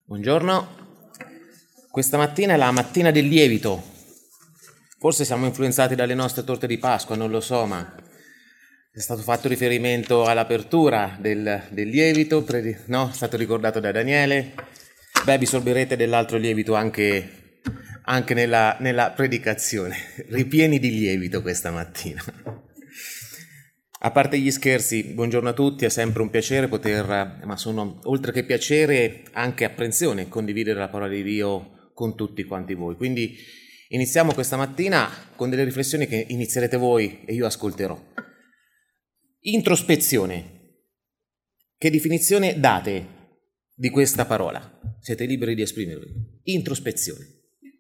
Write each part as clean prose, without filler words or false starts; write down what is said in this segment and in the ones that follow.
Buongiorno, questa mattina è la mattina del lievito, forse siamo influenzati dalle nostre torte di Pasqua, non lo so, ma è stato fatto riferimento all'apertura del lievito, no? È stato ricordato da Daniele, vi sorberete dell'altro lievito anche nella predicazione, ripieni di lievito questa mattina. A parte gli scherzi, buongiorno a tutti, è sempre un piacere ma sono oltre che piacere anche apprensione condividere la parola di Dio con tutti quanti voi. Quindi iniziamo questa mattina con delle riflessioni che inizierete voi e io ascolterò. Introspezione. Che definizione date di questa parola? Siete liberi di esprimervi. Introspezione.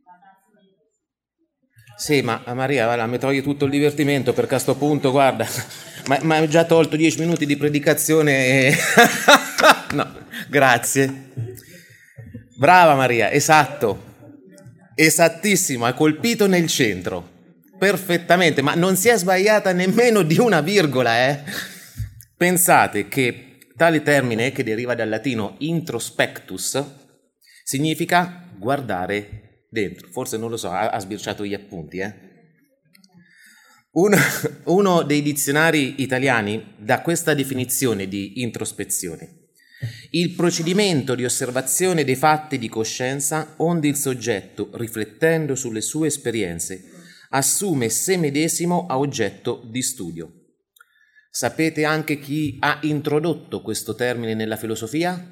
Sì, ma Maria, guarda, mi togli tutto il divertimento perché a sto punto, guarda, ma hai già tolto 10 minuti di predicazione e... No, grazie. Brava Maria, esatto, esattissimo, ha colpito nel centro, perfettamente, ma non si è sbagliata nemmeno di una virgola, Pensate che tale termine, che deriva dal latino introspectus, significa guardare dentro, forse non lo so, ha sbirciato gli appunti, Uno dei dizionari italiani dà questa definizione di introspezione: il procedimento di osservazione dei fatti di coscienza onde il soggetto, riflettendo sulle sue esperienze, assume se medesimo a oggetto di studio. Sapete anche chi ha introdotto questo termine nella filosofia?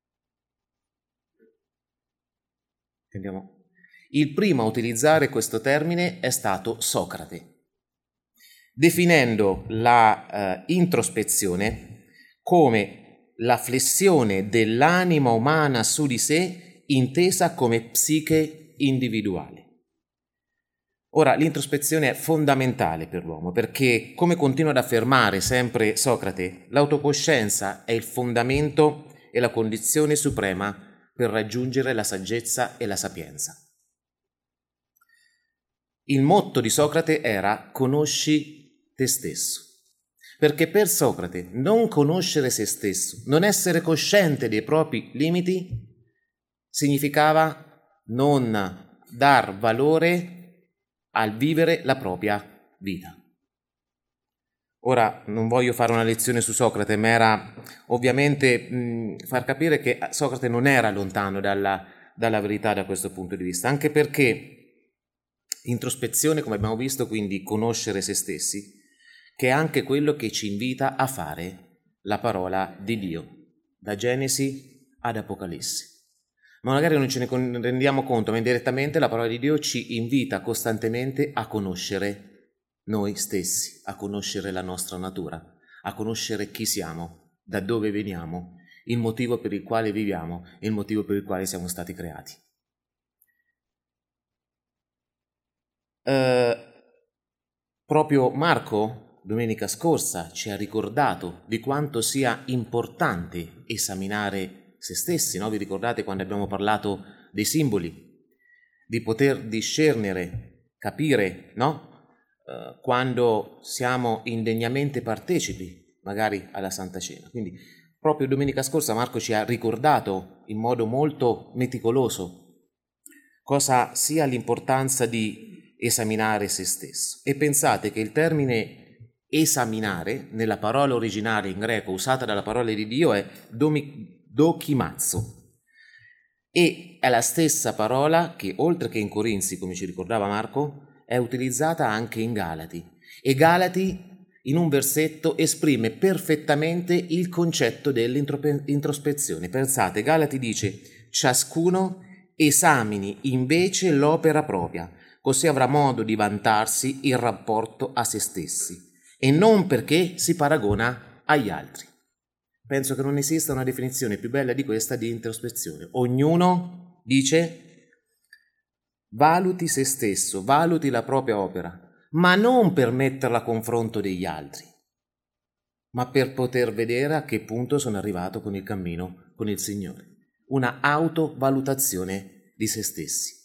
Andiamo. Il primo a utilizzare questo termine è stato Socrate, definendo la introspezione come la flessione dell'anima umana su di sé intesa come psiche individuale. Ora, l'introspezione è fondamentale per l'uomo perché, come continua ad affermare sempre Socrate, l'autocoscienza è il fondamento e la condizione suprema per raggiungere la saggezza e la sapienza. Il motto di Socrate era conosci te stesso, perché per Socrate non conoscere se stesso, non essere cosciente dei propri limiti, significava non dar valore al vivere la propria vita. Ora, non voglio fare una lezione su Socrate, ma era ovviamente far capire che Socrate non era lontano dalla verità da questo punto di vista, anche perché introspezione, come abbiamo visto, quindi conoscere se stessi, che è anche quello che ci invita a fare la parola di Dio, da Genesi ad Apocalisse. Ma magari non ce ne rendiamo conto, ma indirettamente la parola di Dio ci invita costantemente a conoscere noi stessi, a conoscere la nostra natura, a conoscere chi siamo, da dove veniamo, il motivo per il quale viviamo e il motivo per il quale siamo stati creati. Proprio Marco domenica scorsa ci ha ricordato di quanto sia importante esaminare se stessi, no? Vi ricordate quando abbiamo parlato dei simboli, di poter discernere, capire, no? Quando siamo indegnamente partecipi magari alla Santa Cena. Quindi proprio domenica scorsa Marco ci ha ricordato in modo molto meticoloso cosa sia l'importanza di esaminare se stesso. E pensate che il termine esaminare, nella parola originale in greco usata dalla parola di Dio, è dokimazzo. E è la stessa parola che, oltre che in Corinzi, come ci ricordava Marco, è utilizzata anche in Galati. E Galati, in un versetto, esprime perfettamente il concetto dell'introspezione. Pensate, Galati dice: ciascuno esamini invece l'opera propria, così avrà modo di vantarsi in rapporto a se stessi, e non perché si paragona agli altri. Penso che non esista una definizione più bella di questa di introspezione. Ognuno, dice, valuti se stesso, valuti la propria opera, ma non per metterla a confronto degli altri, ma per poter vedere a che punto sono arrivato con il cammino con il Signore. Una autovalutazione di se stessi.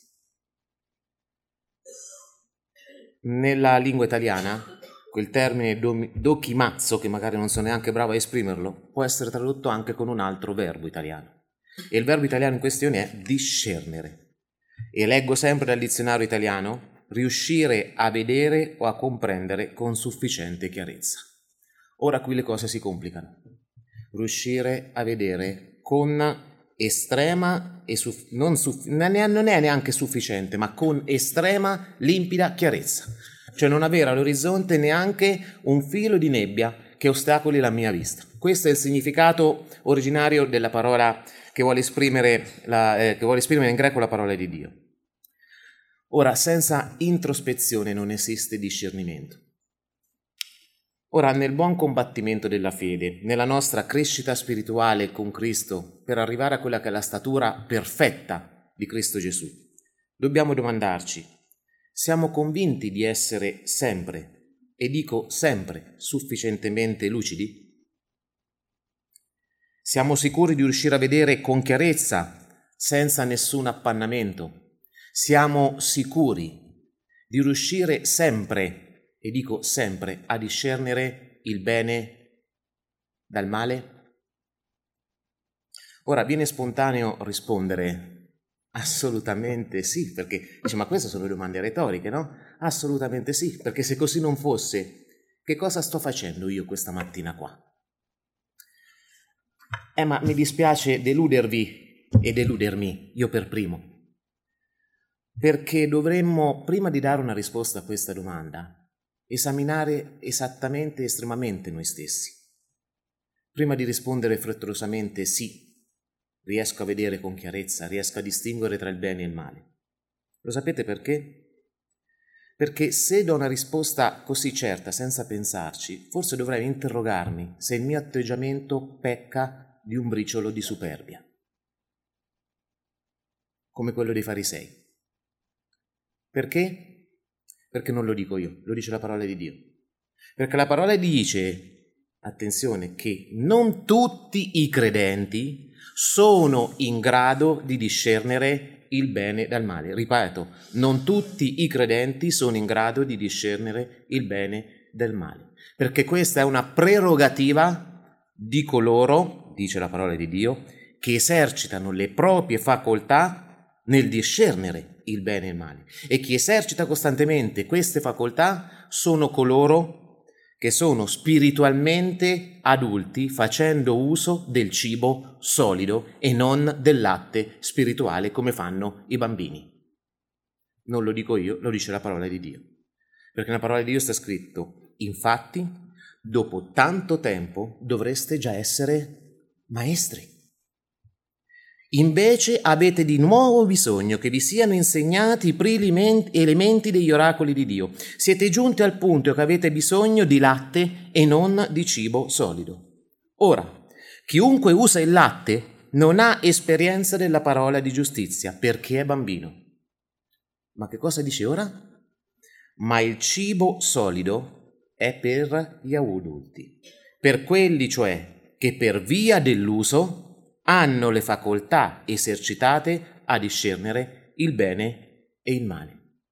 Nella lingua italiana quel termine dokimazzo, che magari non sono neanche bravo a esprimerlo, può essere tradotto anche con un altro verbo italiano. E il verbo italiano in questione è discernere. E leggo sempre dal dizionario italiano: riuscire a vedere o a comprendere con sufficiente chiarezza. Ora qui le cose si complicano. Riuscire a vedere con estrema e non è neanche sufficiente, ma con estrema limpida chiarezza. Cioè non avere all'orizzonte neanche un filo di nebbia che ostacoli la mia vista. Questo è il significato originario della parola che vuole esprimere in greco la parola di Dio. Ora, senza introspezione non esiste discernimento. Ora, nel buon combattimento della fede, nella nostra crescita spirituale con Cristo, per arrivare a quella che è la statura perfetta di Cristo Gesù, dobbiamo domandarci: siamo convinti di essere sempre, e dico sempre, sufficientemente lucidi? Siamo sicuri di riuscire a vedere con chiarezza, senza nessun appannamento? Siamo sicuri di riuscire sempre, e dico sempre, a discernere il bene dal male? Ora viene spontaneo rispondere assolutamente sì, perché dice: ma queste sono domande retoriche, no? Assolutamente sì, perché se così non fosse, che cosa sto facendo io questa mattina qua? Ma mi dispiace deludervi e deludermi, io per primo, perché dovremmo, prima di dare una risposta a questa domanda, esaminare esattamente e estremamente noi stessi. Prima di rispondere frettolosamente sì, riesco a vedere con chiarezza, riesco a distinguere tra il bene e il male. Lo sapete perché? Perché se do una risposta così certa, senza pensarci, forse dovrei interrogarmi se il mio atteggiamento pecca di un briciolo di superbia, come quello dei farisei. Perché? Perché non lo dico io, lo dice la parola di Dio. Perché la parola dice, attenzione, che non tutti i credenti sono in grado di discernere il bene dal male. Ripeto, non tutti i credenti sono in grado di discernere il bene dal male, perché questa è una prerogativa di coloro, dice la parola di Dio, che esercitano le proprie facoltà nel discernere il bene e il male. E chi esercita costantemente queste facoltà sono coloro che sono spiritualmente adulti, facendo uso del cibo solido e non del latte spirituale come fanno i bambini. Non lo dico io, lo dice la parola di Dio. Perché nella parola di Dio sta scritto: infatti, dopo tanto tempo dovreste già essere maestri. Invece avete di nuovo bisogno che vi siano insegnati i primi elementi degli oracoli di Dio. Siete giunti al punto che avete bisogno di latte e non di cibo solido. Ora, chiunque usa il latte non ha esperienza della parola di giustizia perché è bambino. Ma che cosa dice ora? Ma il cibo solido è per gli adulti, per quelli cioè che per via dell'uso hanno le facoltà esercitate a discernere il bene e il male.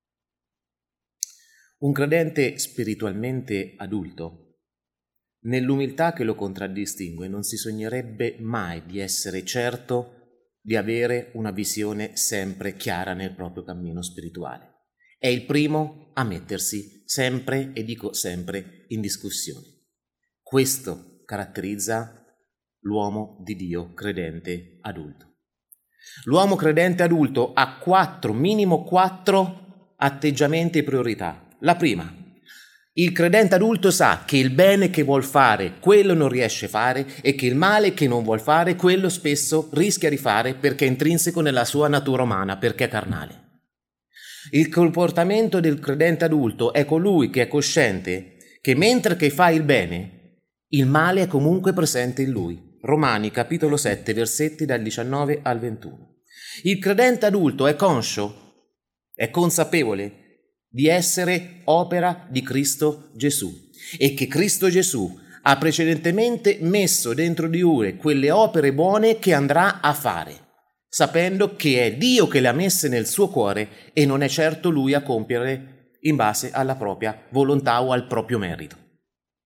Un credente spiritualmente adulto, nell'umiltà che lo contraddistingue, non si sognerebbe mai di essere certo di avere una visione sempre chiara nel proprio cammino spirituale. È il primo a mettersi sempre, e dico sempre, in discussione. Questo caratterizza l'uomo di Dio credente adulto. L'uomo credente adulto ha minimo quattro atteggiamenti e priorità. La prima: il credente adulto sa che il bene che vuol fare, quello non riesce a fare, e che il male che non vuol fare, quello spesso rischia di fare perché è intrinseco nella sua natura umana, perché è carnale. Il comportamento del credente adulto è colui che è cosciente che mentre che fa il bene, il male è comunque presente in lui. Romani capitolo 7, versetti dal 19 al 21. Il credente adulto è conscio, è consapevole di essere opera di Cristo Gesù e che Cristo Gesù ha precedentemente messo dentro di lui quelle opere buone che andrà a fare, sapendo che è Dio che le ha messe nel suo cuore e non è certo lui a compiere in base alla propria volontà o al proprio merito.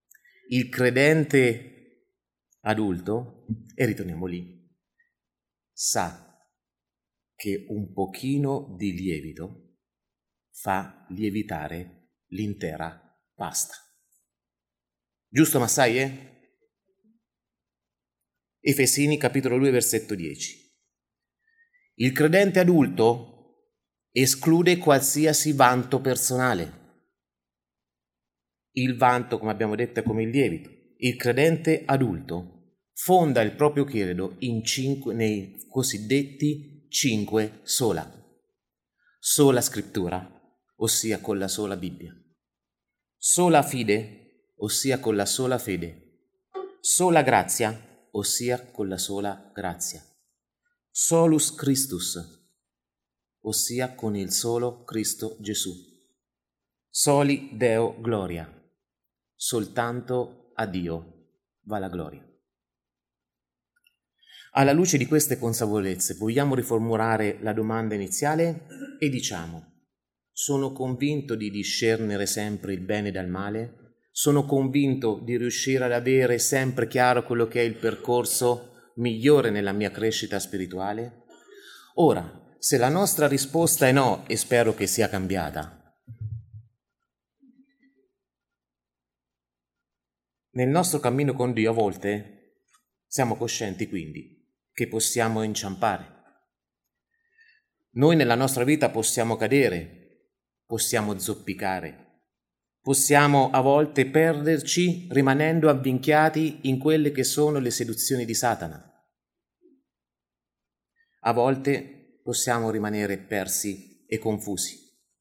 Il credente adulto, e ritorniamo lì, sa che un pochino di lievito fa lievitare l'intera pasta. Giusto, Massai? Efesini capitolo 2 versetto 10. Il credente adulto esclude qualsiasi vanto personale. Il vanto, come abbiamo detto, è come il lievito. Il credente adulto fonda il proprio credo nei cosiddetti 5 sola. Sola scrittura, ossia con la sola Bibbia. Sola fide, ossia con la sola fede. Sola grazia, ossia con la sola grazia. Solus Christus, ossia con il solo Cristo Gesù. Soli Deo gloria, soltanto a Dio va la gloria. Alla luce di queste consapevolezze vogliamo riformulare la domanda iniziale e diciamo: sono convinto di discernere sempre il bene dal male? Sono convinto di riuscire ad avere sempre chiaro quello che è il percorso migliore nella mia crescita spirituale? Ora, se la nostra risposta è no, e spero che sia cambiata, nel nostro cammino con Dio a volte siamo coscienti quindi che possiamo inciampare. Noi nella nostra vita possiamo cadere, possiamo zoppicare, possiamo a volte perderci rimanendo avvinchiati in quelle che sono le seduzioni di Satana. A volte possiamo rimanere persi e confusi.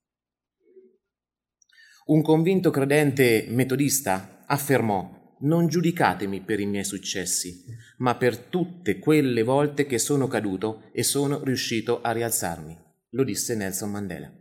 Un convinto credente metodista affermò: non giudicatemi per i miei successi, ma per tutte quelle volte che sono caduto e sono riuscito a rialzarmi. Lo disse Nelson Mandela.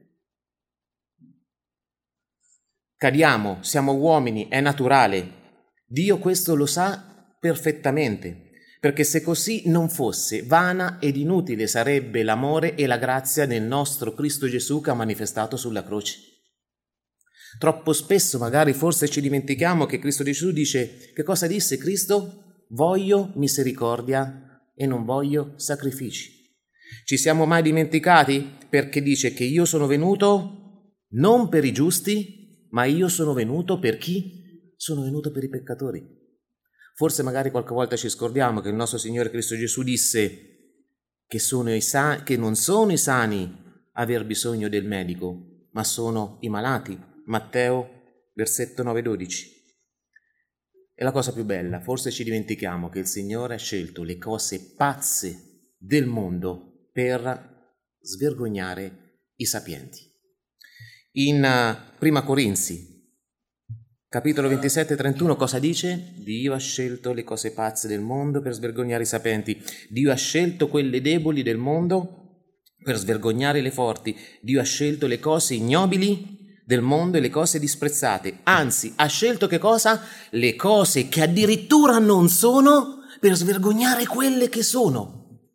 Cadiamo, siamo uomini, è naturale. Dio questo lo sa perfettamente, perché se così non fosse, vana ed inutile sarebbe l'amore e la grazia nel nostro Cristo Gesù che ha manifestato sulla croce. Troppo spesso magari forse ci dimentichiamo che Cristo Gesù dice: che cosa disse Cristo? Voglio misericordia e non voglio sacrifici. Ci siamo mai dimenticati? Perché dice che io sono venuto non per i giusti, ma io sono venuto per chi? Sono venuto per i peccatori. Forse magari qualche volta ci scordiamo che il nostro Signore Cristo Gesù disse che non sono i sani a aver bisogno del medico, ma sono i malati. Matteo, versetto 9-12. E la cosa più bella, forse ci dimentichiamo che il Signore ha scelto le cose pazze del mondo per svergognare i sapienti. In Prima Corinzi, capitolo 27-31, cosa dice? Dio ha scelto le cose pazze del mondo per svergognare i sapienti. Dio ha scelto quelle deboli del mondo per svergognare le forti. Dio ha scelto le cose ignobili del mondo e le cose disprezzate, anzi ha scelto che cosa? Le cose che addirittura non sono per svergognare quelle che sono.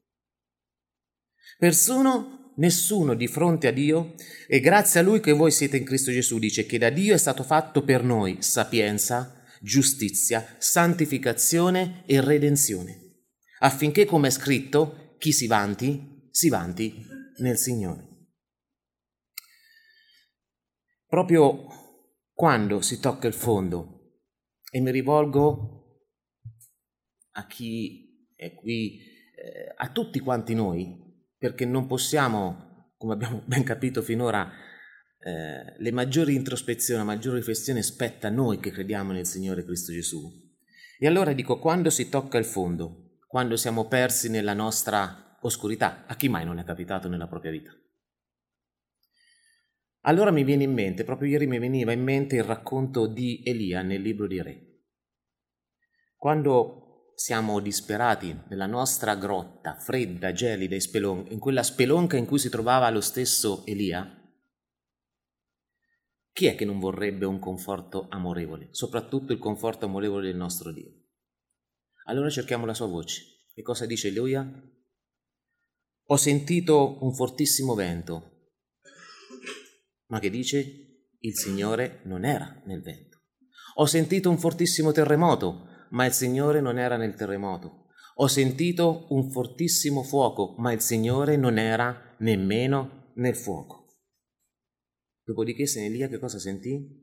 Nessuno di fronte a Dio, e grazie a Lui che voi siete in Cristo Gesù, dice che da Dio è stato fatto per noi sapienza, giustizia, santificazione e redenzione, affinché, come è scritto, chi si vanti nel Signore. Proprio quando si tocca il fondo, e mi rivolgo a chi è qui, a tutti quanti noi, perché non possiamo, come abbiamo ben capito finora, le maggiori introspezioni, la maggiore riflessione spetta a noi che crediamo nel Signore Cristo Gesù. E allora dico, quando si tocca il fondo, quando siamo persi nella nostra oscurità, a chi mai non è capitato nella propria vita? Allora mi viene in mente, proprio ieri mi veniva in mente il racconto di Elia nel libro di Re. Quando siamo disperati nella nostra grotta, fredda, gelida e in quella spelonca in cui si trovava lo stesso Elia, chi è che non vorrebbe un conforto amorevole, soprattutto il conforto amorevole del nostro Dio? Allora cerchiamo la sua voce. E cosa dice Elia? Ho sentito un fortissimo vento. Ma che dice? Il Signore non era nel vento. Ho sentito un fortissimo terremoto, ma il Signore non era nel terremoto. Ho sentito un fortissimo fuoco, ma il Signore non era nemmeno nel fuoco. Dopodiché Elia che cosa sentì?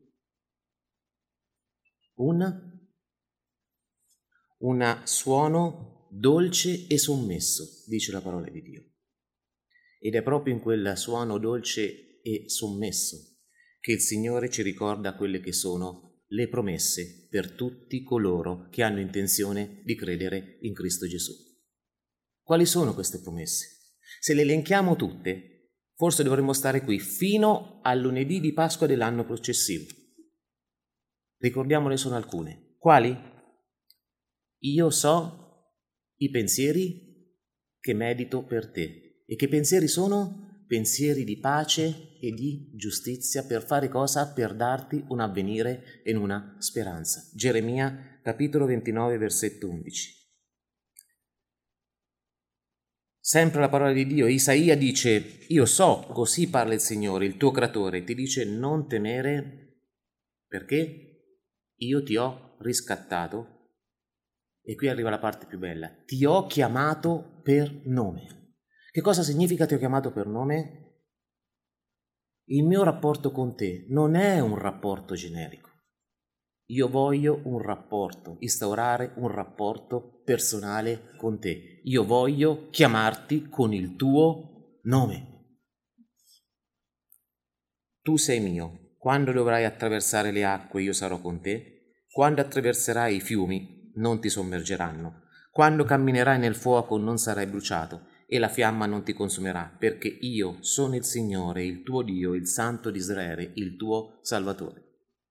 Un suono dolce e sommesso, dice la parola di Dio. Ed è proprio in quel suono dolce e sommesso che il Signore ci ricorda quelle che sono le promesse per tutti coloro che hanno intenzione di credere in Cristo Gesù. Quali sono queste promesse? Se le elenchiamo tutte, forse dovremmo stare qui fino al lunedì di Pasqua dell'anno successivo. Ricordiamone solo alcune. Quali? Io so i pensieri che medito per te. E che pensieri sono? Pensieri di pace e di giustizia, per fare cosa? Per darti un avvenire e una speranza. Geremia capitolo 29 versetto 11. Sempre la parola di Dio, Isaia dice, io so, così parla il Signore, il tuo creatore, ti dice non temere, perché io ti ho riscattato, e qui arriva la parte più bella, ti ho chiamato per nome. Che cosa significa ti ho chiamato per nome? Il mio rapporto con te non è un rapporto generico. Io voglio un rapporto, instaurare un rapporto personale con te. Io voglio chiamarti con il tuo nome. Tu sei mio. Quando dovrai attraversare le acque, io sarò con te. Quando attraverserai i fiumi, non ti sommergeranno. Quando camminerai nel fuoco, non sarai bruciato e la fiamma non ti consumerà, perché io sono il Signore, il tuo Dio, il Santo di Israele, il tuo Salvatore.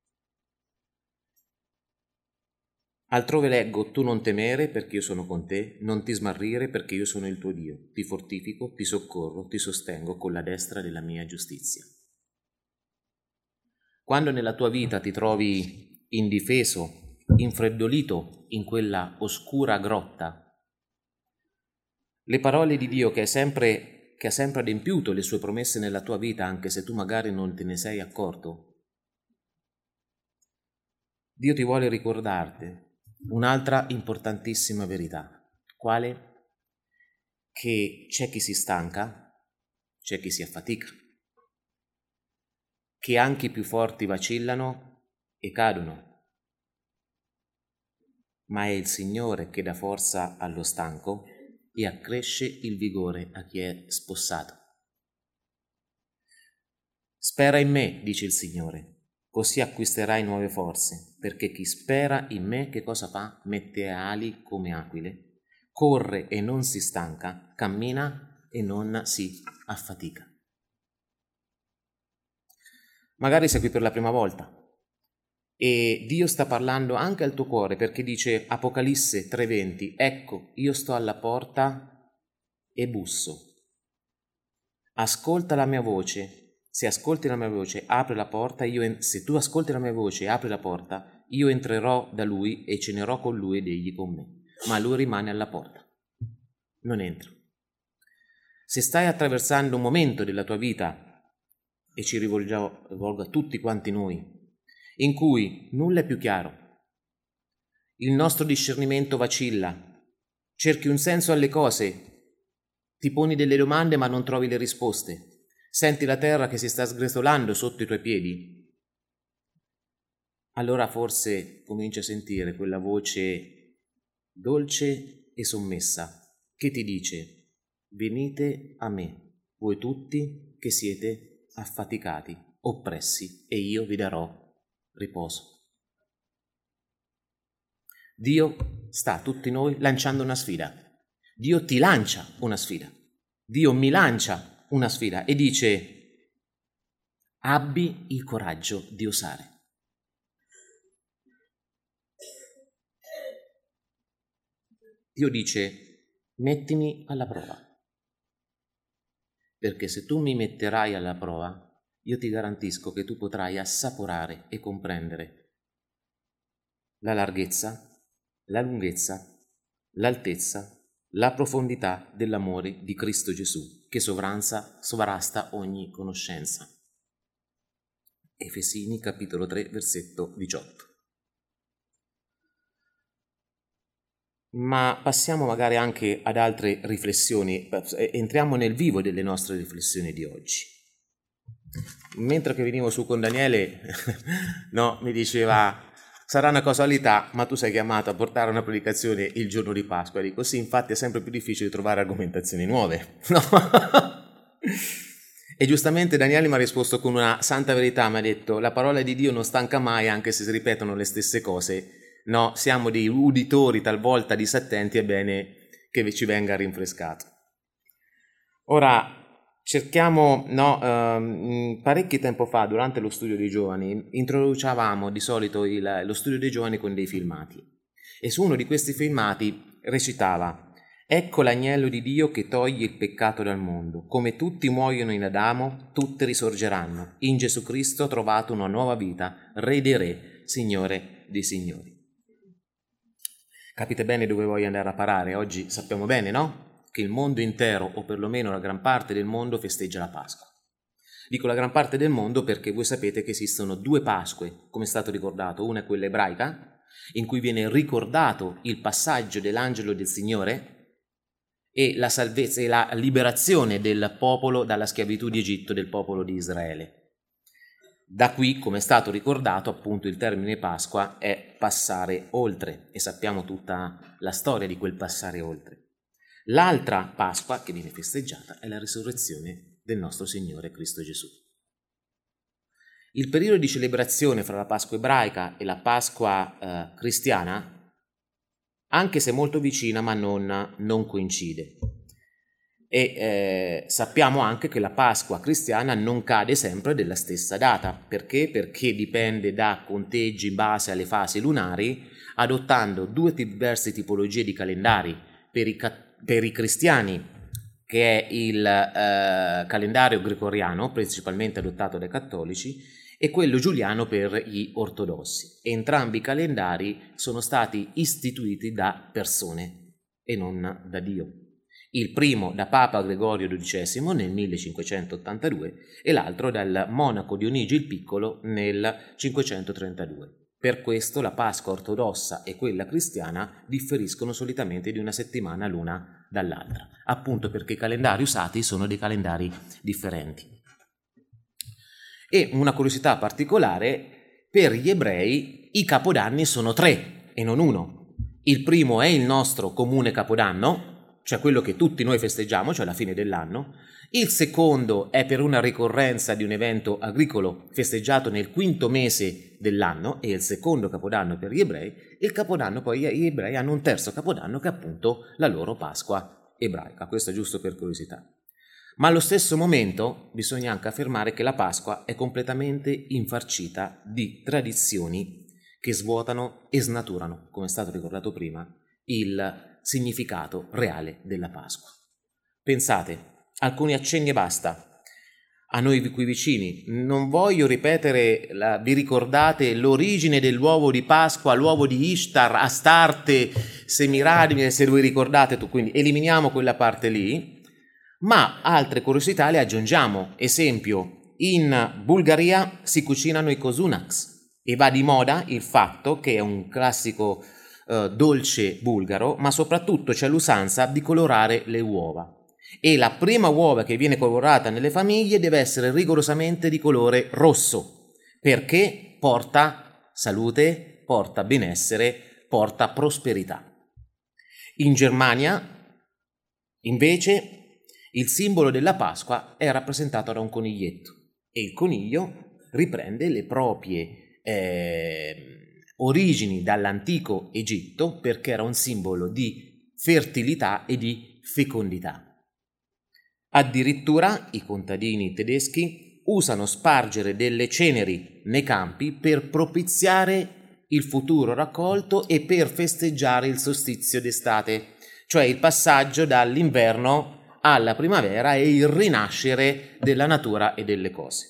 Altrove leggo, tu non temere perché io sono con te, non ti smarrire perché io sono il tuo Dio, ti fortifico, ti soccorro, ti sostengo con la destra della mia giustizia. Quando nella tua vita ti trovi indifeso, infreddolito in quella oscura grotta, le parole di Dio che ha sempre adempiuto le sue promesse nella tua vita, anche se tu magari non te ne sei accorto, Dio ti vuole ricordarti un'altra importantissima verità. Quale? Che c'è chi si stanca, c'è chi si affatica, che anche i più forti vacillano e cadono, ma è il Signore che dà forza allo stanco e accresce il vigore a chi è spossato. Spera in me, dice il Signore, così acquisterai nuove forze, perché chi spera in me che cosa fa? Mette ali come aquile, corre e non si stanca, cammina e non si affatica. Magari sei qui per la prima volta e Dio sta parlando anche al tuo cuore, perché dice Apocalisse 3:20, ecco, io sto alla porta e busso. Ascolta la mia voce. Se ascolti la mia voce, apri la porta, se tu ascolti la mia voce e apri la porta, io entrerò da lui e cenerò con lui ed egli con me. Ma lui rimane alla porta. Non entra. Se stai attraversando un momento della tua vita, e ci rivolgo a tutti quanti noi, in cui nulla è più chiaro, il nostro discernimento vacilla, cerchi un senso alle cose, ti poni delle domande ma non trovi le risposte, senti la terra che si sta sgretolando sotto i tuoi piedi, allora forse cominci a sentire quella voce dolce e sommessa che ti dice: venite a me, voi tutti che siete affaticati, oppressi, e io vi darò riposo. Dio sta a tutti noi lanciando una sfida. Dio ti lancia una sfida. Dio mi lancia una sfida e dice: abbi il coraggio di osare. Dio dice: mettimi alla prova. Perché se tu mi metterai alla prova, io ti garantisco che tu potrai assaporare e comprendere la larghezza, la lunghezza, l'altezza, la profondità dell'amore di Cristo Gesù, che sovrasta ogni conoscenza. Efesini capitolo 3 versetto 18. Ma passiamo magari anche ad altre riflessioni, entriamo nel vivo delle nostre riflessioni di oggi. Mentre che venivo su con Daniele, no, mi diceva, sarà una casualità, ma tu sei chiamato a portare una predicazione il giorno di Pasqua. Dico sì, infatti è sempre più difficile trovare argomentazioni nuove, no? E giustamente Daniele mi ha risposto con una santa verità, mi ha detto, la parola di Dio non stanca mai, anche se si ripetono le stesse cose. No, siamo dei uditori talvolta disattenti, è bene che ci venga rinfrescato. Ora, cerchiamo, parecchio tempo fa, durante lo studio dei giovani, introducevamo di solito lo studio dei giovani con dei filmati. E su uno di questi filmati recitava: ecco l'agnello di Dio che toglie il peccato dal mondo. Come tutti muoiono in Adamo, tutte risorgeranno. In Gesù Cristo ha trovato una nuova vita, Re dei Re, Signore dei Signori. Capite bene dove voglio andare a parare? Oggi sappiamo bene, no? Che il mondo intero, o perlomeno la gran parte del mondo, festeggia la Pasqua. Dico la gran parte del mondo perché voi sapete che esistono due Pasque, come è stato ricordato. Una è quella ebraica, in cui viene ricordato il passaggio dell'angelo del Signore e la salvezza e la liberazione del popolo dalla schiavitù di Egitto, del popolo di Israele. Da qui, come è stato ricordato, appunto il termine Pasqua è passare oltre, e sappiamo tutta la storia di quel passare oltre. L'altra Pasqua che viene festeggiata è la risurrezione del nostro Signore Cristo Gesù. Il periodo di celebrazione fra la Pasqua ebraica e la Pasqua cristiana, anche se molto vicina, ma non coincide. E sappiamo anche che la Pasqua cristiana non cade sempre della stessa data. Perché? Perché dipende da conteggi in base alle fasi lunari, adottando due diverse tipologie di calendari. Per i cristiani, che è il calendario gregoriano, principalmente adottato dai cattolici, e quello giuliano per gli ortodossi. Entrambi i calendari sono stati istituiti da persone e non da Dio. Il primo da Papa Gregorio XII nel 1582 e l'altro dal monaco Dionigi il Piccolo nel 532. Per questo la Pasqua ortodossa e quella cristiana differiscono solitamente di una settimana l'una dall'altra, appunto perché i calendari usati sono dei calendari differenti. E una curiosità particolare, per gli ebrei i capodanni sono 3 e non 1. Il primo è il nostro comune capodanno, cioè quello che tutti noi festeggiamo, cioè la fine dell'anno. Il secondo è per una ricorrenza di un evento agricolo festeggiato nel 5° mese dell'anno, e il secondo capodanno per gli ebrei. Il capodanno poi gli ebrei hanno un terzo capodanno che è appunto la loro Pasqua ebraica. Questo è giusto per curiosità. Ma allo stesso momento bisogna anche affermare che la Pasqua è completamente infarcita di tradizioni che svuotano e snaturano, come è stato ricordato prima, il significato reale della Pasqua. Pensate, alcuni accenni e basta, a noi qui vicini. Non voglio ripetere, vi ricordate l'origine dell'uovo di Pasqua, l'uovo di Ishtar, Astarte, Semiradine, se voi ricordate, quindi eliminiamo quella parte lì, ma altre curiosità le aggiungiamo. Esempio, in Bulgaria si cucinano i kozunaks e va di moda il fatto che è un classico dolce bulgaro, ma soprattutto c'è l'usanza di colorare le uova. E la prima uova che viene colorata nelle famiglie deve essere rigorosamente di colore rosso, perché porta salute, porta benessere, porta prosperità. In Germania, invece, il simbolo della Pasqua è rappresentato da un coniglietto e il coniglio riprende le proprie origini dall'antico Egitto, perché era un simbolo di fertilità e di fecondità. Addirittura i contadini tedeschi usano spargere delle ceneri nei campi per propiziare il futuro raccolto e per festeggiare il solstizio d'estate, cioè il passaggio dall'inverno alla primavera e il rinascere della natura e delle cose.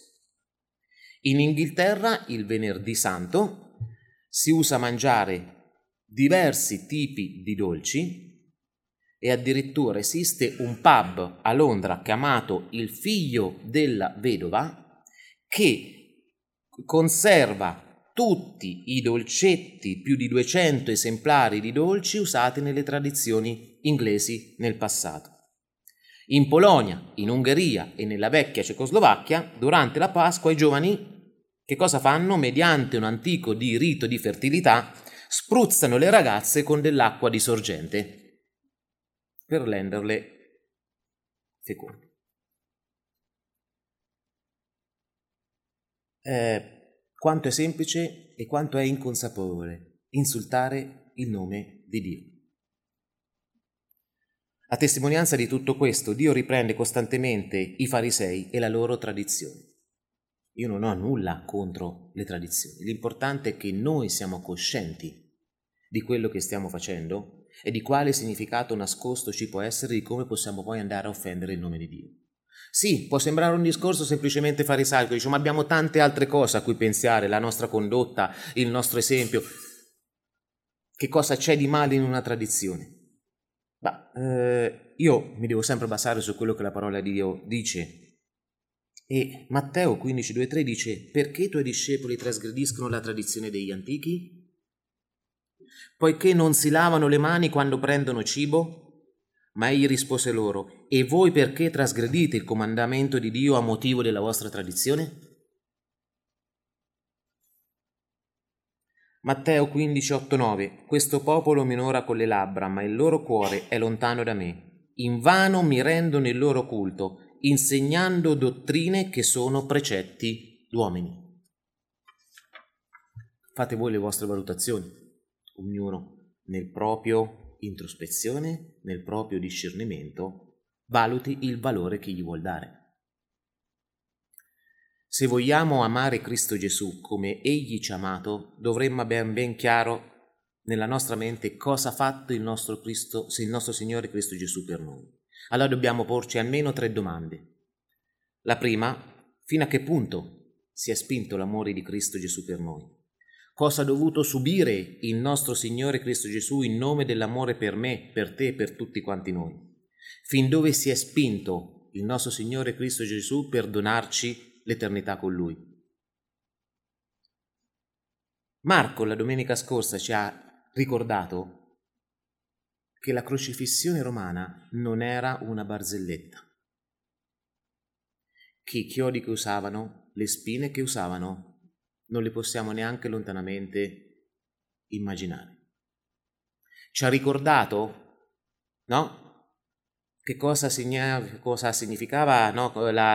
In Inghilterra il venerdì santo si usa mangiare diversi tipi di dolci e addirittura esiste un pub a Londra chiamato Il Figlio della Vedova che conserva tutti i dolcetti, più di 200 esemplari di dolci usati nelle tradizioni inglesi nel passato. In Polonia, in Ungheria e nella vecchia Cecoslovacchia, durante la Pasqua i giovani che cosa fanno? Mediante un antico rito di fertilità, spruzzano le ragazze con dell'acqua di sorgente per renderle feconde. Quanto è semplice e quanto è inconsapevole insultare il nome di Dio. A testimonianza di tutto questo, Dio riprende costantemente i farisei e la loro tradizione. Io non ho nulla contro le tradizioni, l'importante è che noi siamo coscienti di quello che stiamo facendo e di quale significato nascosto ci può essere, di come possiamo poi andare a offendere il nome di Dio. Sì, può sembrare un discorso semplicemente farisaico, diciamo, ma abbiamo tante altre cose a cui pensare, la nostra condotta, il nostro esempio. Che cosa c'è di male in una tradizione? Io mi devo sempre basare su quello che la parola di Dio dice. E Matteo 15,2-3 dice: perché i tuoi discepoli trasgrediscono la tradizione degli antichi? Poiché non si lavano le mani quando prendono cibo? Ma egli rispose loro: e voi perché trasgredite il comandamento di Dio a motivo della vostra tradizione? Matteo 15,8-9: questo popolo mi onora con le labbra, ma il loro cuore è lontano da me. Invano mi rendono il loro culto, insegnando dottrine che sono precetti d'uomini. Fate voi le vostre valutazioni, ognuno nel proprio introspezione, nel proprio discernimento, valuti il valore che gli vuol dare. Se vogliamo amare Cristo Gesù come Egli ci ha amato, dovremmo avere ben chiaro nella nostra mente cosa ha fatto il nostro Signore Cristo Gesù per noi. Allora dobbiamo porci almeno 3 domande. La prima, fino a che punto si è spinto l'amore di Cristo Gesù per noi? Cosa ha dovuto subire il nostro Signore Cristo Gesù in nome dell'amore per me, per te e per tutti quanti noi? Fin dove si è spinto il nostro Signore Cristo Gesù per donarci l'eternità con Lui? Marco la domenica scorsa ci ha ricordato che la crocifissione romana non era una barzelletta, che i chiodi che usavano, le spine che usavano, non le possiamo neanche lontanamente immaginare. Ci ha ricordato, no? Che cosa significava, no?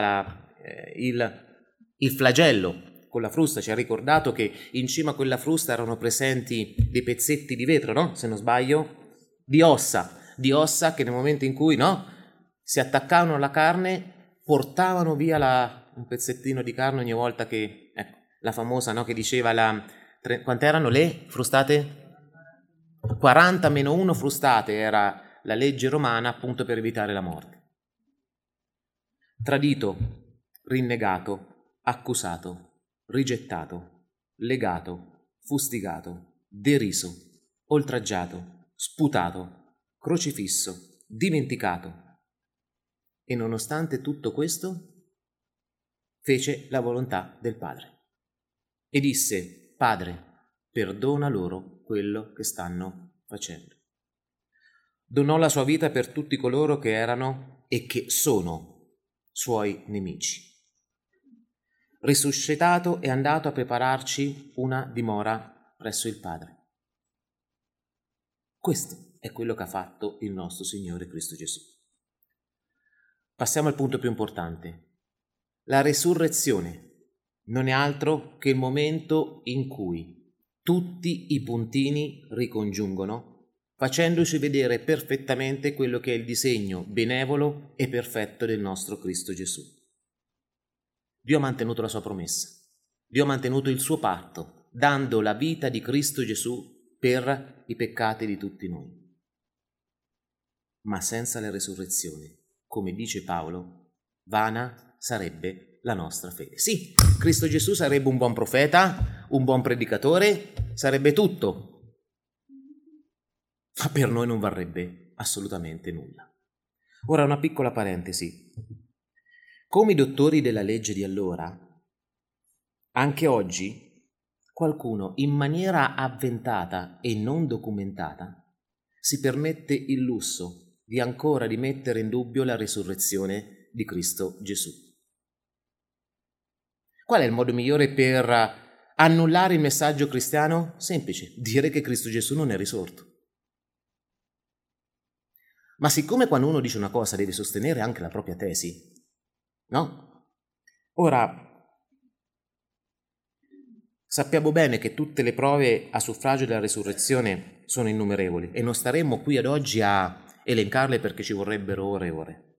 Il flagello con la frusta. Ci ha ricordato che in cima a quella frusta erano presenti dei pezzetti di vetro, no? Se non sbaglio, di ossa che nel momento in cui, no, si attaccavano alla carne, portavano via un pezzettino di carne ogni volta che, ecco, la famosa, no, che diceva quant'erano le frustate? 40-1 frustate era la legge romana, appunto per evitare la morte. Tradito, rinnegato, accusato, rigettato, legato, fustigato, deriso, oltraggiato, sputato, crocifisso, dimenticato. E nonostante tutto questo, fece la volontà del Padre e disse: Padre, perdona loro quello che stanno facendo. Donò la sua vita per tutti coloro che erano e che sono suoi nemici. Risuscitato è andato a prepararci una dimora presso il Padre. Questo è quello che ha fatto il nostro Signore Cristo Gesù. Passiamo al punto più importante. La resurrezione non è altro che il momento in cui tutti i puntini ricongiungono, facendoci vedere perfettamente quello che è il disegno benevolo e perfetto del nostro Cristo Gesù. Dio ha mantenuto la sua promessa, Dio ha mantenuto il suo patto, dando la vita di Cristo Gesù per i peccati di tutti noi. Ma senza la resurrezione, come dice Paolo, vana sarebbe la nostra fede. Sì, Cristo Gesù sarebbe un buon profeta, un buon predicatore, sarebbe tutto, ma per noi non varrebbe assolutamente nulla. Ora una piccola parentesi. Come i dottori della legge di allora, anche oggi qualcuno in maniera avventata e non documentata si permette il lusso di ancora rimettere in dubbio la risurrezione di Cristo Gesù. Qual è il modo migliore per annullare il messaggio cristiano? Semplice, dire che Cristo Gesù non è risorto. Ma siccome quando uno dice una cosa deve sostenere anche la propria tesi, no? Ora, sappiamo bene che tutte le prove a suffragio della risurrezione sono innumerevoli e non staremmo qui ad oggi a elencarle perché ci vorrebbero ore e ore.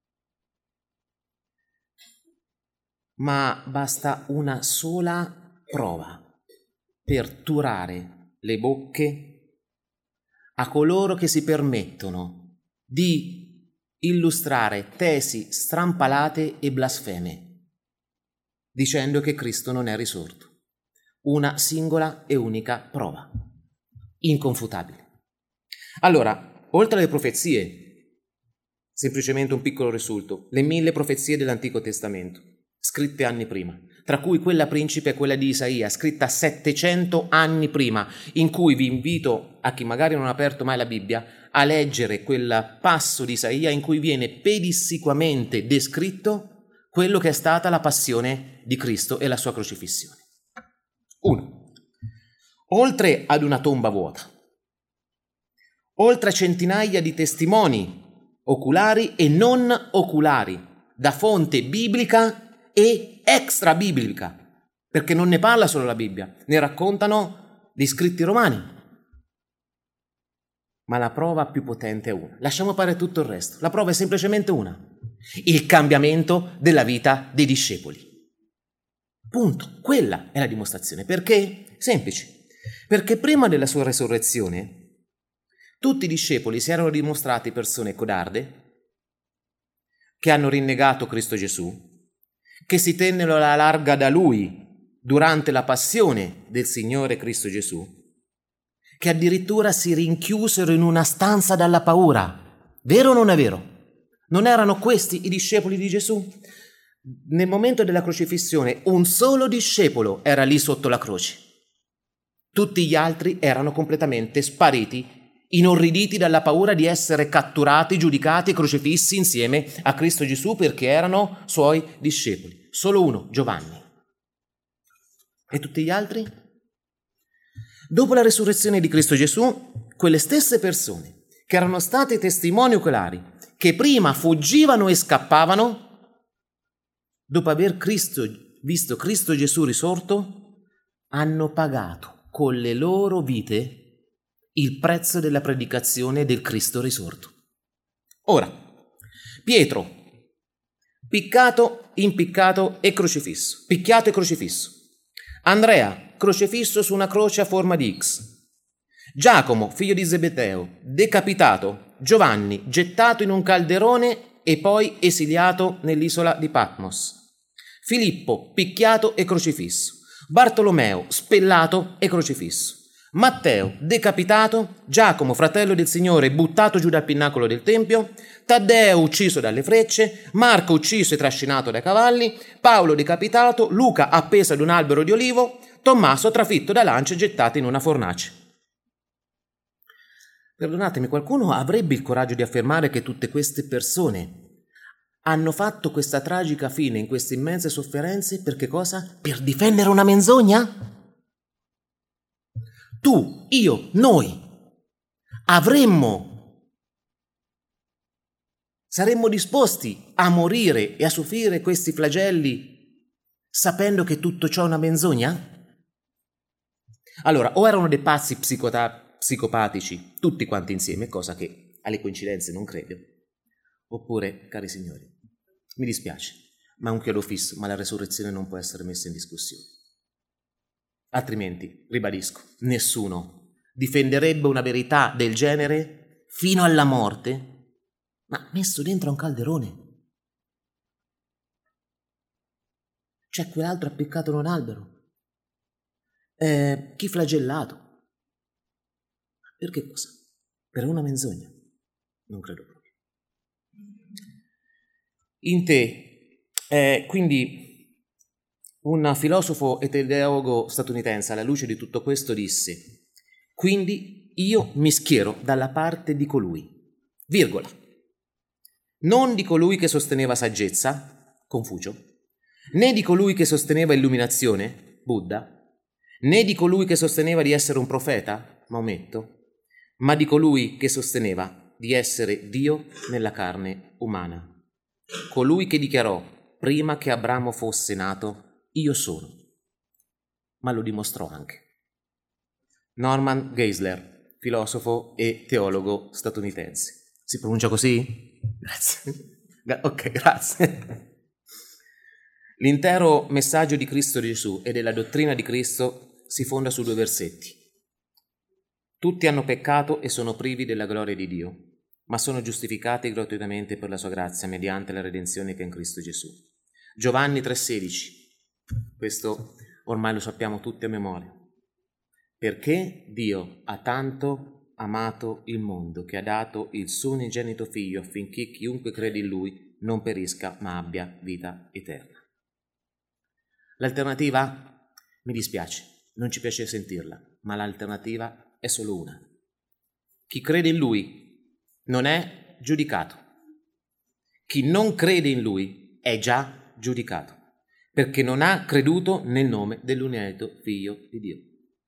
Ma basta una sola prova per turare le bocche a coloro che si permettono di illustrare tesi strampalate e blasfeme, dicendo che Cristo non è risorto. Una singola e unica prova, inconfutabile. Allora, oltre alle profezie, semplicemente un piccolo risulto, le 1000 profezie dell'Antico Testamento, scritte anni prima, tra cui quella principe e quella di Isaia, scritta 700 anni prima, in cui vi invito, a chi magari non ha aperto mai la Bibbia, a leggere quel passo di Isaia in cui viene pedissequamente descritto quello che è stata la passione di Cristo e la sua crocifissione. 1. Oltre ad una tomba vuota, oltre a centinaia di testimoni oculari e non oculari, da fonte biblica e extra biblica, perché non ne parla solo la Bibbia, ne raccontano gli scritti romani. Ma la prova più potente è una. Lasciamo fare tutto il resto. La prova è semplicemente una: il cambiamento della vita dei discepoli. Punto. Quella è la dimostrazione. Perché? Semplice. Perché prima della sua resurrezione tutti i discepoli si erano dimostrati persone codarde, che hanno rinnegato Cristo Gesù, che si tennero alla larga da Lui durante la passione del Signore Cristo Gesù, che addirittura si rinchiusero in una stanza dalla paura. Vero o non è vero? Non erano questi i discepoli di Gesù? Nel momento della crocifissione un solo discepolo era lì sotto la croce. Tutti gli altri erano completamente spariti, inorriditi dalla paura di essere catturati, giudicati e crocifissi insieme a Cristo Gesù perché erano suoi discepoli. Solo uno, Giovanni. E tutti gli altri? Dopo la resurrezione di Cristo Gesù, quelle stesse persone che erano state testimoni oculari, che prima fuggivano e scappavano, dopo aver visto Cristo Gesù risorto, hanno pagato con le loro vite il prezzo della predicazione del Cristo risorto. Ora, Pietro, piccato, impiccato e crocifisso, picchiato e crocifisso. Andrea, crocifisso su una croce a forma di X. Giacomo, figlio di Zebedeo, decapitato. Giovanni, gettato in un calderone e poi esiliato nell'isola di Patmos. Filippo, picchiato e crocifisso. Bartolomeo, spellato e crocifisso. Matteo, decapitato. Giacomo, fratello del Signore, buttato giù dal pinnacolo del Tempio. Taddeo, ucciso dalle frecce. Marco, ucciso e trascinato dai cavalli. Paolo, decapitato. Luca, appeso ad un albero di olivo. Tommaso, trafitto da lance e gettato in una fornace. Perdonatemi, qualcuno avrebbe il coraggio di affermare che tutte queste persone hanno fatto questa tragica fine in queste immense sofferenze per che cosa? Per difendere una menzogna? Tu, io, noi saremmo disposti a morire e a soffrire questi flagelli sapendo che tutto ciò è una menzogna? Allora, o erano dei pazzi psicopatici, tutti quanti insieme, cosa che alle coincidenze non credo, oppure, cari signori, mi dispiace, ma è un chiodo fisso, ma la resurrezione non può essere messa in discussione. Altrimenti, ribadisco, nessuno difenderebbe una verità del genere fino alla morte, ma messo dentro a un calderone. C'è quell'altro appiccato in un albero. Chi flagellato. Per che cosa? Per una menzogna? Non credo proprio. In te, quindi, Un filosofo e teologo statunitense, alla luce di tutto questo, disse: quindi io mi schiero dalla parte di colui, virgola, non di colui che sosteneva saggezza, Confucio, né di colui che sosteneva illuminazione, Buddha, né di colui che sosteneva di essere un profeta, Maometto, ma di colui che sosteneva di essere Dio nella carne umana. Colui che dichiarò, prima che Abramo fosse nato, io sono, ma lo dimostrò anche. Norman Geisler, filosofo e teologo statunitense. Si pronuncia così? Grazie. Ok, grazie. L'intero messaggio di Cristo Gesù e della dottrina di Cristo si fonda su 2 versetti. Tutti hanno peccato e sono privi della gloria di Dio, ma sono giustificati gratuitamente per la sua grazia mediante la redenzione che è in Cristo Gesù. Giovanni 3,16. Questo ormai lo sappiamo tutti a memoria. Perché Dio ha tanto amato il mondo che ha dato il suo unigenito figlio affinché chiunque crede in lui non perisca ma abbia vita eterna. L'alternativa? Mi dispiace, non ci piace sentirla, ma l'alternativa è solo una. Chi crede in lui non è giudicato. Chi non crede in lui è già giudicato, perché non ha creduto nel nome dell'unigenito figlio di Dio.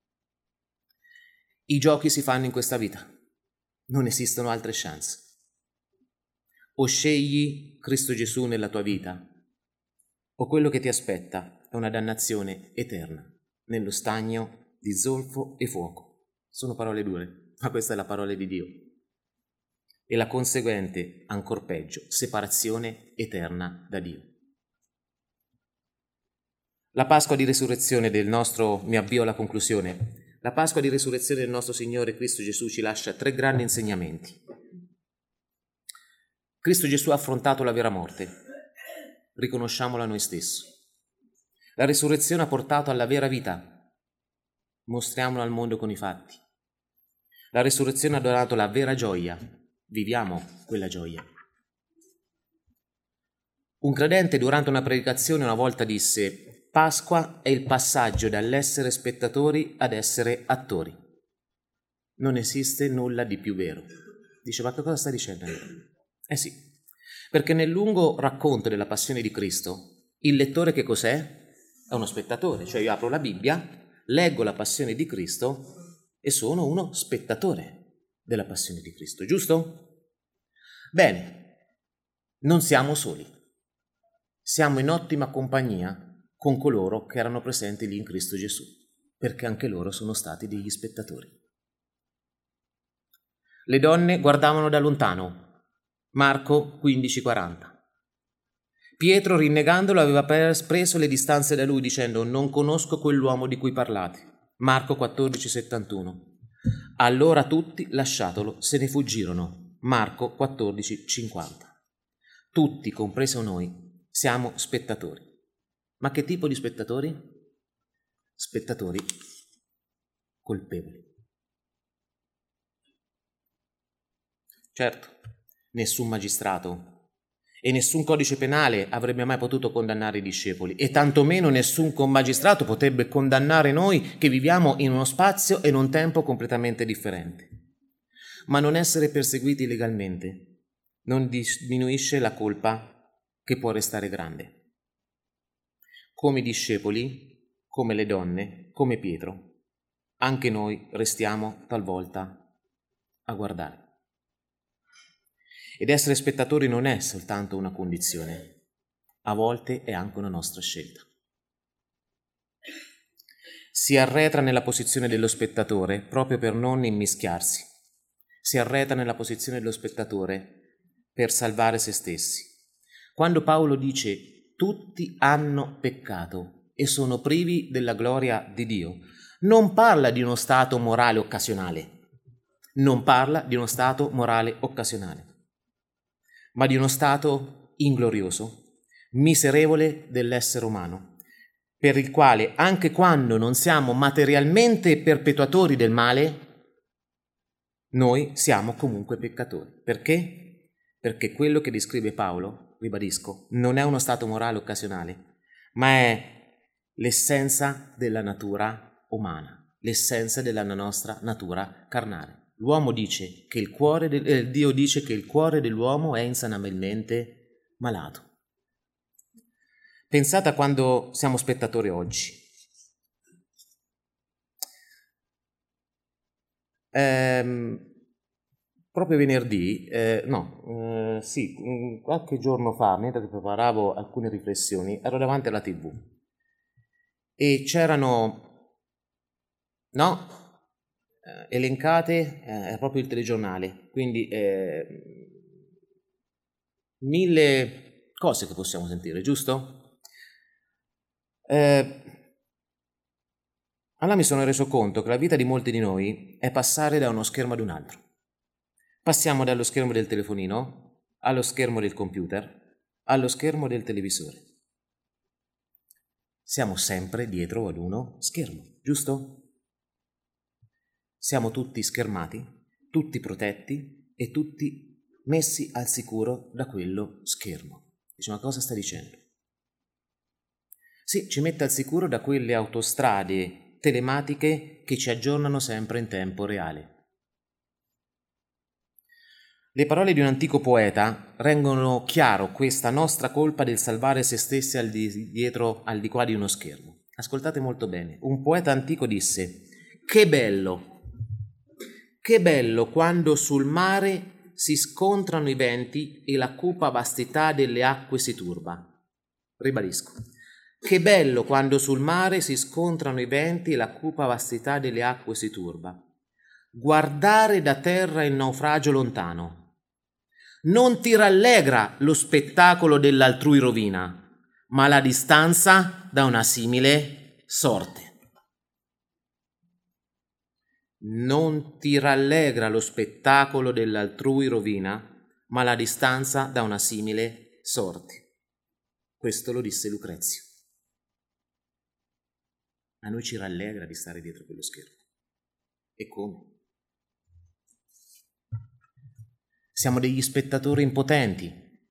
I giochi si fanno in questa vita, non esistono altre chance. O scegli Cristo Gesù nella tua vita, o quello che ti aspetta è una dannazione eterna, nello stagno di zolfo e fuoco. Sono parole dure, ma questa è la parola di Dio. E la conseguente, ancor peggio, separazione eterna da Dio. La Pasqua di Resurrezione del nostro, mi avvio alla conclusione, la Pasqua di Resurrezione del nostro Signore Cristo Gesù ci lascia 3 grandi insegnamenti. Cristo Gesù ha affrontato la vera morte, riconosciamola noi stessi. La risurrezione ha portato alla vera vita, mostriamola al mondo con i fatti. La risurrezione ha donato la vera gioia, viviamo quella gioia. Un credente durante una predicazione una volta disse: Pasqua è il passaggio dall'essere spettatori ad essere attori. Non esiste nulla di più vero. Dice: ma che cosa sta dicendo? Sì, perché nel lungo racconto della passione di Cristo, il lettore che cos'è? È uno spettatore, cioè io apro la Bibbia, leggo la passione di Cristo e sono uno spettatore della passione di Cristo, giusto? Bene, non siamo soli, siamo in ottima compagnia con coloro che erano presenti lì in Cristo Gesù, perché anche loro sono stati degli spettatori. Le donne guardavano da lontano, Marco 15,40. Pietro, rinnegandolo, aveva preso le distanze da lui dicendo: non conosco quell'uomo di cui parlate. Marco 14,71. Allora tutti, lasciatolo, se ne fuggirono. Marco 14,50. Tutti, compreso noi, siamo spettatori. Ma che tipo di spettatori? Spettatori colpevoli. Certo, nessun magistrato e nessun codice penale avrebbe mai potuto condannare i discepoli, e tantomeno nessun magistrato potrebbe condannare noi che viviamo in uno spazio e in un tempo completamente differente. Ma non essere perseguiti legalmente non diminuisce la colpa che può restare grande. Come i discepoli, come le donne, come Pietro, anche noi restiamo talvolta a guardare. Ed essere spettatori non è soltanto una condizione, a volte è anche una nostra scelta. Si arretra nella posizione dello spettatore proprio per non immischiarsi. Si arretra nella posizione dello spettatore per salvare se stessi. Quando Paolo dice tutti hanno peccato e sono privi della gloria di Dio, non parla di uno stato morale occasionale. Non parla di uno stato morale occasionale, ma di uno stato inglorioso, miserevole dell'essere umano, per il quale anche quando non siamo materialmente perpetuatori del male, noi siamo comunque peccatori. Perché? Perché quello che descrive Paolo, ribadisco, non è uno stato morale occasionale, ma è l'essenza della natura umana, l'essenza della nostra natura carnale. L'uomo dice che Dio dice che il cuore dell'uomo è insanabilmente malato. Pensate a quando siamo spettatori oggi. Proprio venerdì, qualche giorno fa, mentre preparavo alcune riflessioni, ero davanti alla TV e c'erano, elencate, è proprio il telegiornale, quindi 1000 cose che possiamo sentire, giusto? Allora mi sono reso conto che la vita di molti di noi è passare da uno schermo ad un altro. Passiamo dallo schermo del telefonino allo schermo del computer, allo schermo del televisore. Siamo sempre dietro ad uno schermo, giusto? Siamo tutti schermati, tutti protetti e tutti messi al sicuro da quello schermo. Dice, ma cosa stai dicendo? Sì, ci mette al sicuro da quelle autostrade telematiche che ci aggiornano sempre in tempo reale. Le parole di un antico poeta rendono chiaro questa nostra colpa del salvare se stessi al di qua di uno schermo. Ascoltate molto bene. Un poeta antico disse: che bello quando sul mare si scontrano i venti e la cupa vastità delle acque si turba. Ribadisco. Che bello quando sul mare si scontrano i venti e la cupa vastità delle acque si turba. Guardare da terra il naufragio lontano. Non ti rallegra lo spettacolo dell'altrui rovina, ma la distanza da una simile sorte. Non ti rallegra lo spettacolo dell'altrui rovina, ma la distanza da una simile sorte. Questo lo disse Lucrezio. A noi ci rallegra di stare dietro quello schermo. E come? Siamo degli spettatori impotenti.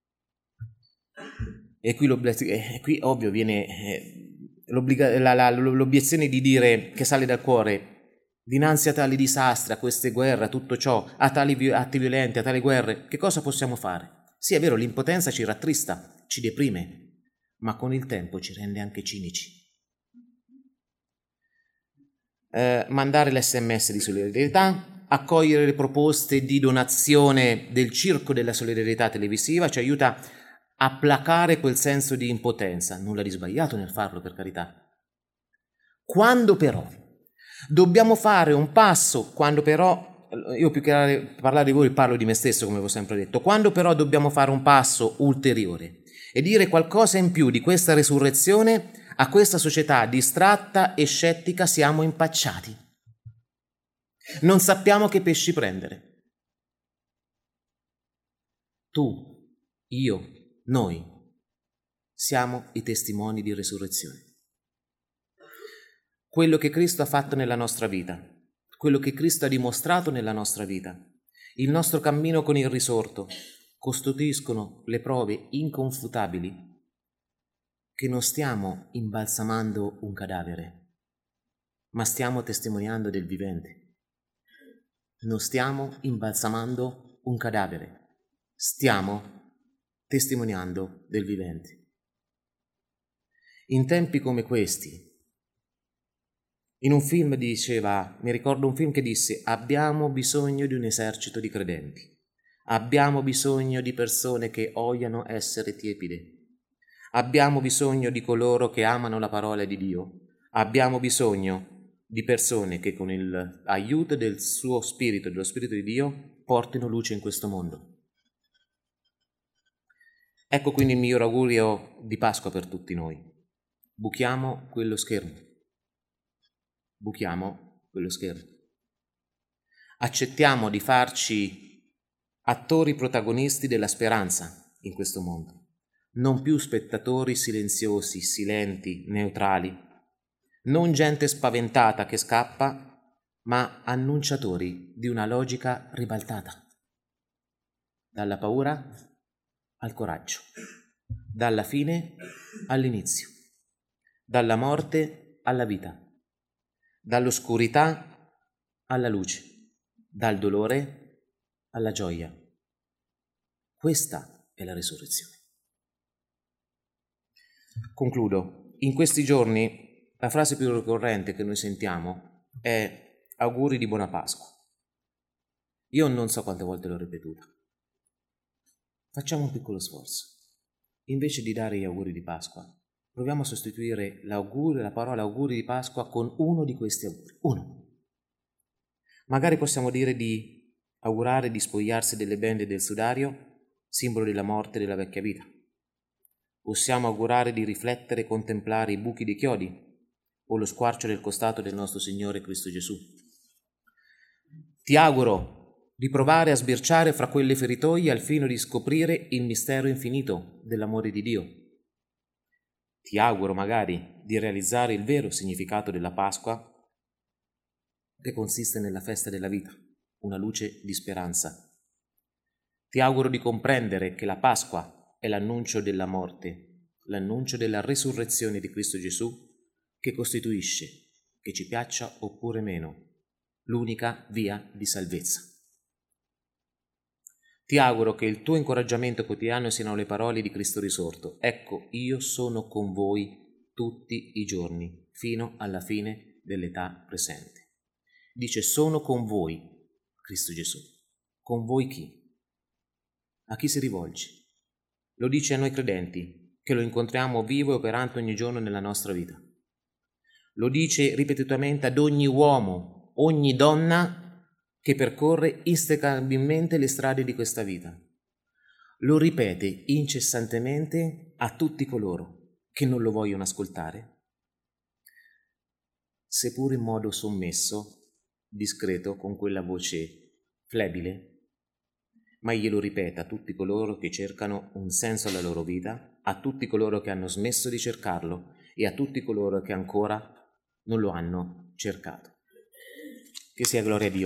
E qui ovvio viene l'obiezione di dire che sale dal cuore: dinanzi a tali disastri, a queste guerre, a tutto ciò, a tali atti violenti, a tali guerre, che cosa possiamo fare? Sì, è vero, l'impotenza ci rattrista, ci deprime, ma con il tempo ci rende anche cinici. Mandare l'SMS di solidarietà, accogliere le proposte di donazione del circo della solidarietà televisiva ci aiuta a placare quel senso di impotenza. Nulla di sbagliato nel farlo, per carità. Quando però dobbiamo fare un passo, io più che parlare di voi parlo di me stesso, come vi ho sempre detto, quando però dobbiamo fare un passo ulteriore e dire qualcosa in più di questa resurrezione, a questa società distratta e scettica siamo impacciati. Non sappiamo che pesci prendere. Tu, io, noi siamo i testimoni di resurrezione. Quello che Cristo ha fatto nella nostra vita, quello che Cristo ha dimostrato nella nostra vita, il nostro cammino con il risorto, costituiscono le prove inconfutabili che non stiamo imbalsamando un cadavere, ma stiamo testimoniando del vivente. Non stiamo imbalsamando un cadavere, stiamo testimoniando del vivente. In tempi come questi, in un film mi ricordo un film che disse: abbiamo bisogno di un esercito di credenti, abbiamo bisogno di persone che odiano essere tiepide, abbiamo bisogno di coloro che amano la parola di Dio, abbiamo bisogno di persone che con l'aiuto del suo spirito, dello spirito di Dio, portino luce in questo mondo. Ecco quindi il miglior augurio di Pasqua per tutti noi. Buchiamo quello schermo. Buchiamo quello schermo. Accettiamo di farci attori protagonisti della speranza in questo mondo, non più spettatori silenziosi, silenti, neutrali, non gente spaventata che scappa, ma annunciatori di una logica ribaltata. Dalla paura al coraggio, dalla fine all'inizio, dalla morte alla vita, dall'oscurità alla luce, dal dolore alla gioia. Questa è la risurrezione. Concludo. In questi giorni la frase più ricorrente che noi sentiamo è auguri di buona Pasqua. Io non so quante volte l'ho ripetuta. Facciamo un piccolo sforzo. Invece di dare gli auguri di Pasqua, proviamo a sostituire la parola auguri di Pasqua con uno di questi auguri. Uno. Magari possiamo dire di augurare di spogliarsi delle bende del sudario, simbolo della morte della vecchia vita. Possiamo augurare di riflettere e contemplare i buchi dei chiodi o lo squarcio del costato del nostro Signore Cristo Gesù. Ti auguro di provare a sbirciare fra quelle feritoie al fine di scoprire il mistero infinito dell'amore di Dio. Ti auguro magari di realizzare il vero significato della Pasqua, che consiste nella festa della vita, una luce di speranza. Ti auguro di comprendere che la Pasqua è l'annuncio della morte, l'annuncio della resurrezione di Cristo Gesù, che costituisce, che ci piaccia oppure meno, l'unica via di salvezza. Ti auguro che il tuo incoraggiamento quotidiano siano le parole di Cristo risorto. Ecco, io sono con voi tutti i giorni, fino alla fine dell'età presente. Dice, sono con voi, Cristo Gesù. Con voi chi? A chi si rivolge? Lo dice a noi credenti, che lo incontriamo vivo e operante ogni giorno nella nostra vita. Lo dice ripetutamente ad ogni uomo, ogni donna che percorre instancabilmente le strade di questa vita. Lo ripete incessantemente a tutti coloro che non lo vogliono ascoltare, seppur in modo sommesso, discreto, con quella voce flebile, ma glielo ripete a tutti coloro che cercano un senso alla loro vita, a tutti coloro che hanno smesso di cercarlo e a tutti coloro che ancora non lo hanno cercato. Che sia gloria a Dio.